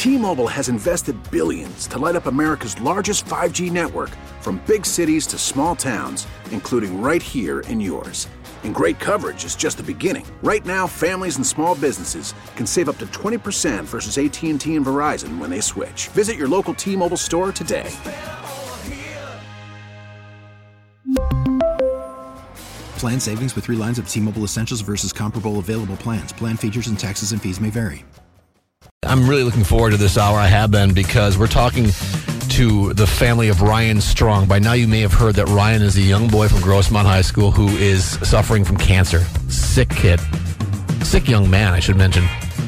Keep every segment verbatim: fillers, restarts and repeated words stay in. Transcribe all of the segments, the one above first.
T-Mobile has invested billions to light up America's largest five G network, from big cities to small towns, including right here in yours. And great coverage is just the beginning. Right now, families and small businesses can save up to twenty percent versus A T and T and Verizon when they switch. Visit your local T-Mobile store today. Plan savings with three lines of T-Mobile Essentials versus comparable available plans. Plan features and taxes and fees may vary. I'm really looking forward to this hour. I have been, because we're talking to the family of Ryan Strong. By now you may have heard that Ryan is a young boy from Grossmont High School who is suffering from cancer. Sick kid. Sick young man, I should mention,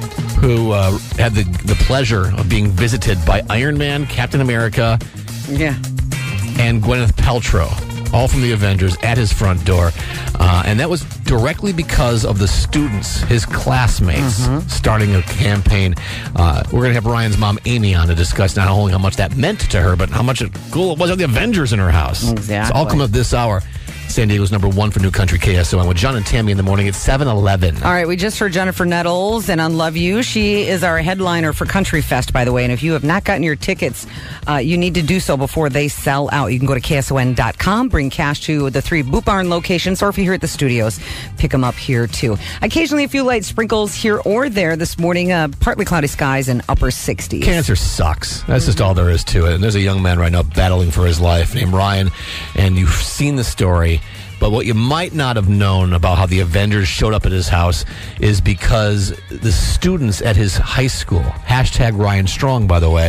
who uh, had the, the pleasure of being visited by Iron Man, Captain America, yeah, and Gwyneth Paltrow, all from the Avengers, at his front door. Uh, and that was directly because of the students, his classmates, mm-hmm. starting a campaign. Uh, we're going to have Ryan's mom, Amy, on to discuss not only how much that meant to her, but how much it, cool it was of the Avengers in her house. Exactly. It's all come up this hour. San Diego's number one for New Country K S O N with John and Tammy in the morning at seven eleven. All right, we just heard Jennifer Nettles and on Love You. She is our headliner for Country Fest, by the way. And if you have not gotten your tickets, uh, you need to do so before they sell out. You can go to K S O N dot com, bring cash to the three Boot Barn locations, or if you're here at the studios, pick them up here too. Occasionally a few light sprinkles here or there this morning. Uh, partly cloudy skies and upper sixties. Cancer sucks. That's mm-hmm. just all there is to it. And there's a young man right now battling for his life named Ryan, and you've seen the story. But what you might not have known about how the Avengers showed up at his house is because the students at his high school, hashtag Ryan Strong, by the way,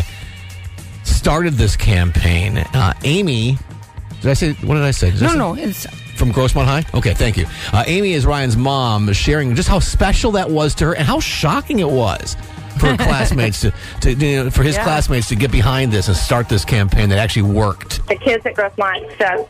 started this campaign. Uh, Amy, did I say, what did I say? Did no, I say? no, it's... From Grossmont High? Okay, thank you. Uh, Amy is Ryan's mom, sharing just how special that was to her and how shocking it was for her classmates to, to you know, for his yeah. classmates to get behind this and start this campaign that actually worked. The kids at Grossmont, so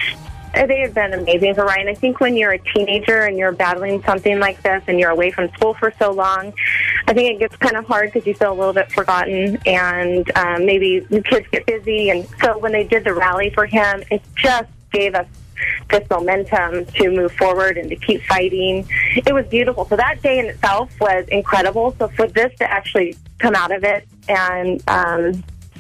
they have been amazing for Ryan. I think when you're a teenager and you're battling something like this and you're away from school for so long, I think it gets kind of hard because you feel a little bit forgotten, and um, maybe the kids get busy. And so when they did the rally for him, it just gave us this momentum to move forward and to keep fighting. It was beautiful. So that day in itself was incredible. So for this to actually come out of it, and um,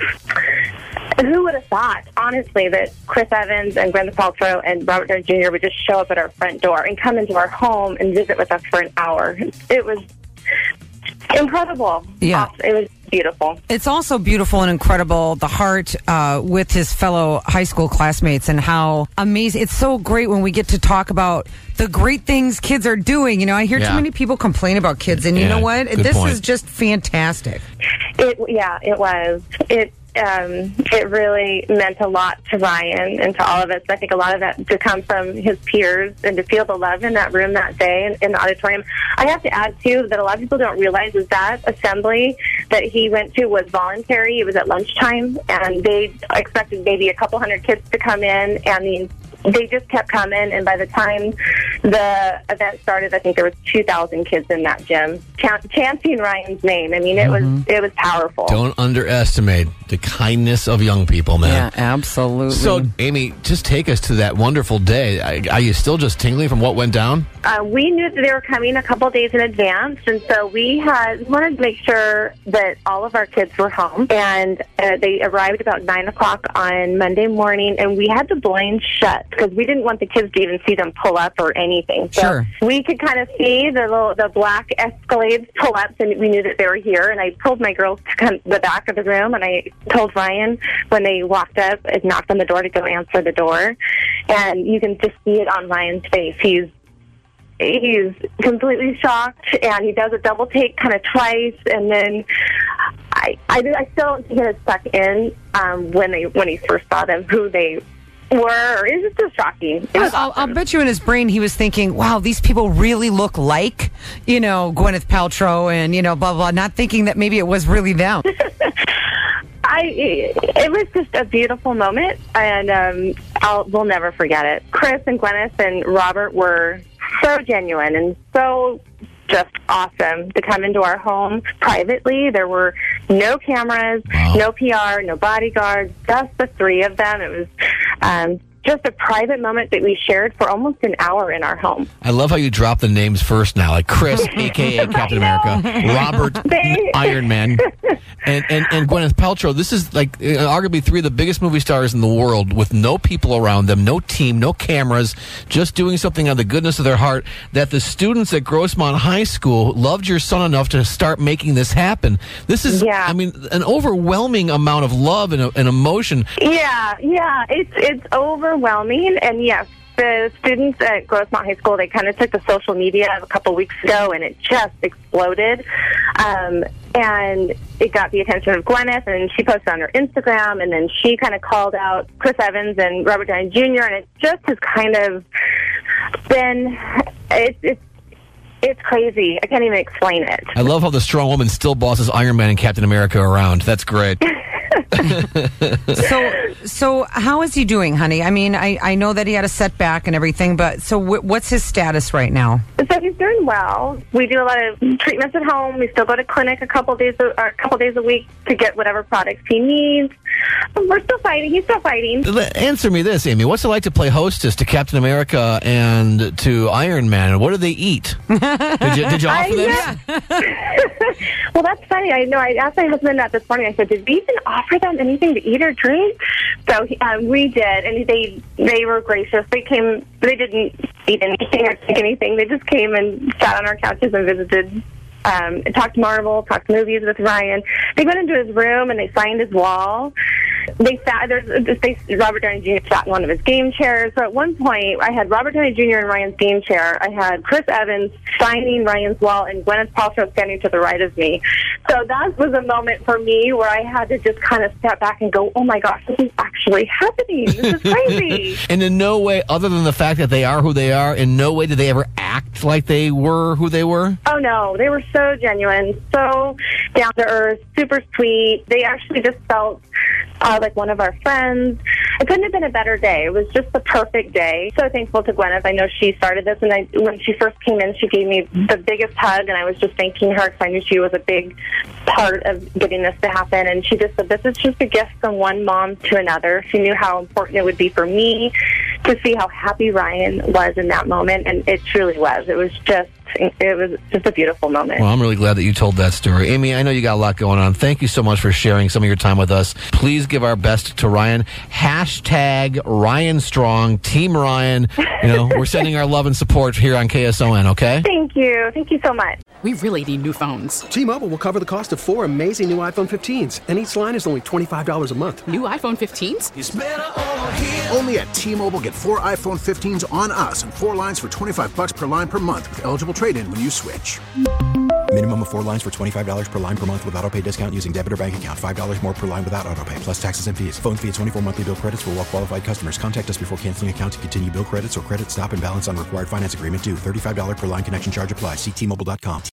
who would have thought, honestly, that Chris Evans and Gwyneth Paltrow and Robert Downey Junior would just show up at our front door and come into our home and visit with us for an hour? It was incredible. Yeah. It was beautiful. It's also beautiful and incredible, the heart uh, with his fellow high school classmates, and how amazing. It's so great when we get to talk about the great things kids are doing. You know, I hear yeah. too many people complain about kids, and you yeah, know what? good This point. is just fantastic. It, yeah, it was. It Um, it really meant a lot to Ryan and to all of us. I think a lot of that to come from his peers and to feel the love in that room that day in, in the auditorium. I have to add, too, that a lot of people don't realize is that assembly that he went to was voluntary. It was at lunchtime, and they expected maybe a couple hundred kids to come in, and the they just kept coming, and by the time the event started, I think there was two thousand kids in that gym ch- chanting Ryan's name. I mean, it mm-hmm. was it was powerful. Don't underestimate the kindness of young people, man. Yeah, absolutely. So, Amy, just take us to that wonderful day. Are you still just tingling from what went down? Uh, we knew that they were coming a couple days in advance, and so we had we wanted to make sure that all of our kids were home, and uh, they arrived about nine o'clock on Monday morning, and we had the blinds shut because we didn't want the kids to even see them pull up or anything. So sure. we could kind of see the little the black Escalades pull up, and we knew that they were here. And I told my girls to come to the back of the room, and I told Ryan when they walked up and knocked on the door to go answer the door. And you can just see it on Ryan's face. He's He's completely shocked, and he does a double take kind of twice, and then I, I, I still don't think it stuck in um, when they when he first saw them, who they were. It was just shocking. It was I'll, awesome. I'll bet you in his brain he was thinking, wow, these people really look like, you know, Gwyneth Paltrow and, you know, blah, blah, not thinking that maybe it was really them. I, it was just a beautiful moment, and um, I'll, we'll never forget it. Chris and Gwyneth and Robert were so genuine and so just awesome to come into our home privately. There were no cameras, wow. no P R, no bodyguards, just the three of them. It was um, just a private moment that we shared for almost an hour in our home. I love how you drop the names first now, like Chris, a k a. Captain America, Robert, they... Iron Man, And, and and Gwyneth Paltrow, this is like uh, arguably three of the biggest movie stars in the world with no people around them, no team, no cameras, just doing something out of the goodness of their heart, that the students at Grossmont High School loved your son enough to start making this happen. This is, Yeah. I mean, an overwhelming amount of love and, and emotion. Yeah, yeah, it's it's overwhelming, and yes, the students at Grossmont High School, they kind of took to social media a couple weeks ago, and it just exploded. Um, and it got the attention of Gwyneth, and she posted on her Instagram, and then she kind of called out Chris Evans and Robert Downey Junior, and it just has kind of been, it's, it's, it's crazy. I can't even explain it. I love how the strong woman still bosses Iron Man and Captain America around. That's great. So, so how is he doing, honey? I mean, I, I know that he had a setback and everything, but so w- what's his status right now? So he's doing well. We do a lot of treatments at home. We still go to clinic a couple days a, or a couple days a week to get whatever products he needs. We're still fighting. He's still fighting. Answer me this, Amy. What's it like to play hostess to Captain America and to Iron Man? And what do they eat? Did you, did you offer I, them? yeah. Well, that's funny. I know. I asked my husband that this morning. I said, "Did we even offer them anything to eat or drink?" So um, we did, and they they were gracious. They came. They didn't eat anything or take anything. They just came and sat on our couches and visited. Um, and talked Marvel, talked movies with Ryan. They went into his room and they signed his wall. They sat. There's they, Robert Downey Junior sat in one of his game chairs. So at one point, I had Robert Downey Junior in Ryan's game chair. I had Chris Evans signing Ryan's wall, and Gwyneth Paltrow standing to the right of me. So that was a moment for me where I had to just kind of step back and go, "Oh my gosh, this is actually happening. This is crazy." And in no way, other than the fact that they are who they are, in no way did they ever act like they were who they were? Oh, no. They were so genuine, so down to earth, super sweet. They actually just felt uh, like one of our friends. It couldn't have been a better day. It was just the perfect day. So thankful to Gwyneth. I know she started this, and I, when she first came in, she gave me the biggest hug, and I was just thanking her because I knew she was a big part of getting this to happen. And she just said, "This is just a gift from one mom to another." She knew how important it would be for me to see how happy Ryan was in that moment, and it truly was. It was just, it was just a beautiful moment. Well, I'm really glad that you told that story. Amy, I know you got a lot going on. Thank you so much for sharing some of your time with us. Please give our best to Ryan. Hashtag Ryan Strong, Team Ryan. You know, we're sending our love and support here on K S O N, okay? Thank you. Thank you so much. We really need new phones. T-Mobile will cover the cost of four amazing new iPhone fifteens, and each line is only twenty-five dollars a month. New iPhone fifteens? It's better over here. Only at T-Mobile, get four iPhone fifteens on us and four lines for twenty-five bucks per line per month with eligible trade-in when you switch. Minimum of four lines for twenty-five dollars per line per month with autopay discount using debit or bank account. five dollars more per line without autopay, plus taxes and fees. Phone fee at twenty-four monthly bill credits for well-qualified customers. Contact us before canceling account to continue bill credits or credit stop and balance on required finance agreement due. thirty-five dollars per line connection charge applies. See T Mobile dot com.